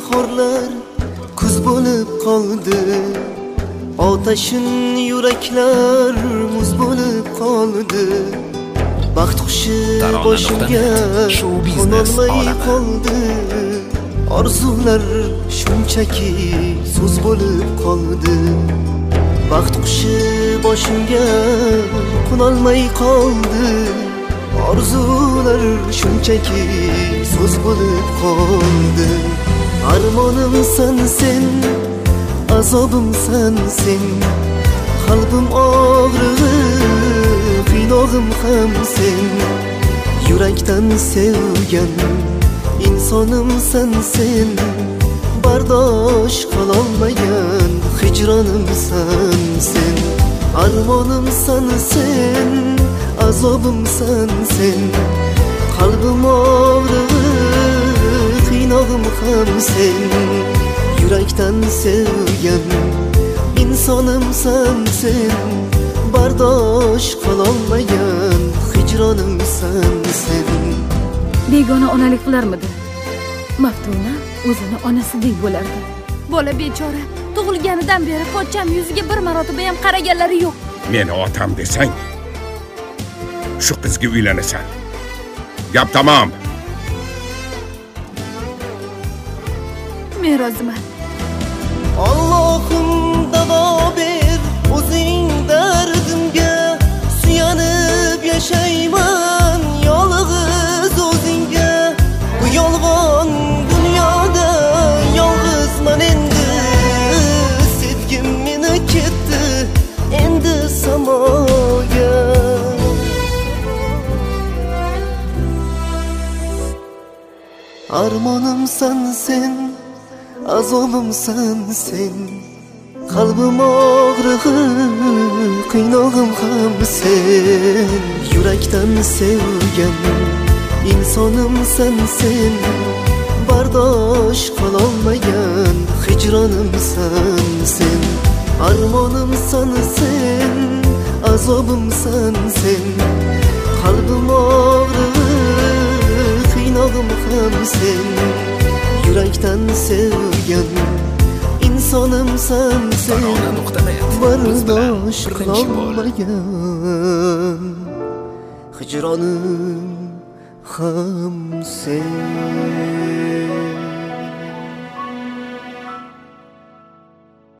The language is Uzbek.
bahorlar kuz bo'lib qoldi. Otashin yuraklar muz bo'lib qoldi. Baxt qushi boshimga qo'nolmay qoldi. Orzular shunchaki so'z bo'lib qoldi. Baxt qushi boshimga qo'nolmay qoldi. Orzular shunchaki so'z bo'lib qoldi. Armonimsan sen, azobimsan sen. Qalbim og'rig'i, qiynog'im ham sen. Yurakdan sevgan insonimsan sen. Bardosh qilolmagan hijronimsan sen. Armonimsan sen, azobimsan sen. Qalbim og'rig'i, qiynog'im ham sen. Yurakdan sevgan insonimsan sen. Bardosh qilolmagan hijronimsan sen. Begona onalik qilarmidi? Maftuna o'zini onasidek bo'lardi. Bola bechora tug'ilganidan beri pochcham yuziga bir marotaba ham qaraganlari yo'q. Meni otam desang, shu qizga uylanasan. Gap tamom. Men roziman. Allohim davo ber o'zing dardimga. Suyanib yashayman yolg'iz o'zingga. Bu yolg'on dunyoda yolg'izman endi. Sevgim meni ketdi endi samoga. Armonimsan sen, azobimsan sen. Qalbim og'rig'i, qiynog'im ham sen. Yurakdan sevgan insonimsan sen. Bardosh qilolmagan hijronimsan sen. Armonimsan sen, azobimsan sen. Qalbim og'rig'i, qiynog'im ham sen. Yurakdan sevgan insonimsan sen. Bardosh qilolmagan hijronim ham sen.